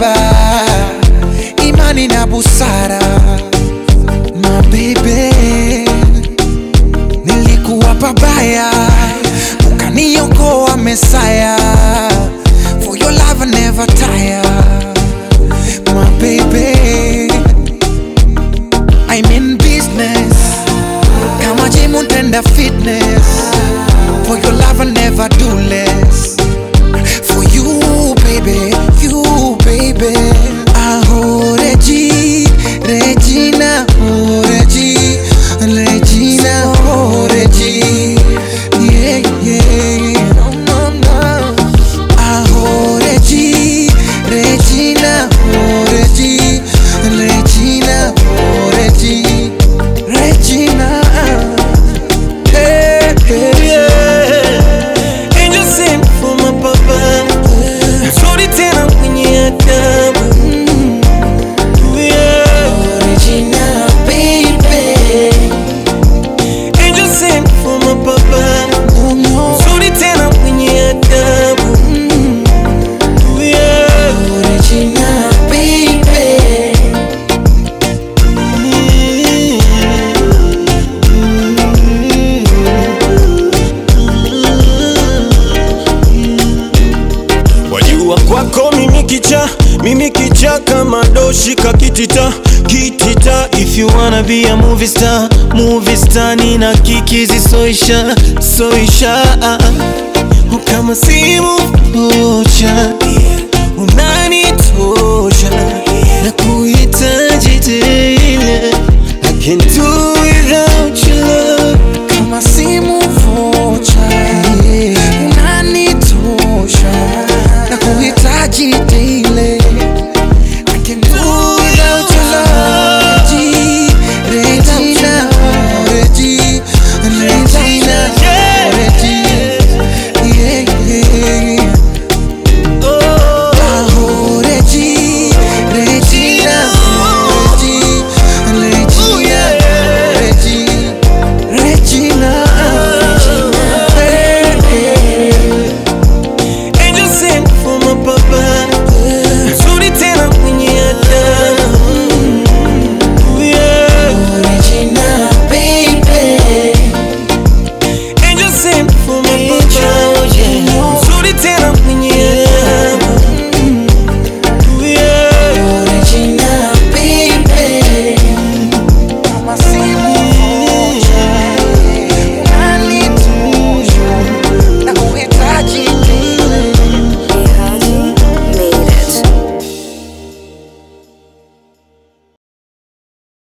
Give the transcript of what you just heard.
baba, imani na busara. My baby, nilikuwa pabaya, ukaniokoa Messiah. For your love I never tire. My baby, I'm in business, kama gym untenda fitness. For your love I never do less. For you baby, you baby. Oh Regina, oh Regina, oh Regina. Yeah, yeah. No. Oh Regina, oh Regina, oh Regina. Hey, hey, Yeah. Angel sent for my papa. Sorry tena kwenye adabu. Yeah. Regina, baby. Angel sent for my papa. No. Sorry tena kwenye adabu. Yeah. Regina, baby. Wajua kwako mimi kicha kama doshi kakitita kitita. If you wanna be a movie star nina kikizi soisha kama simu moja.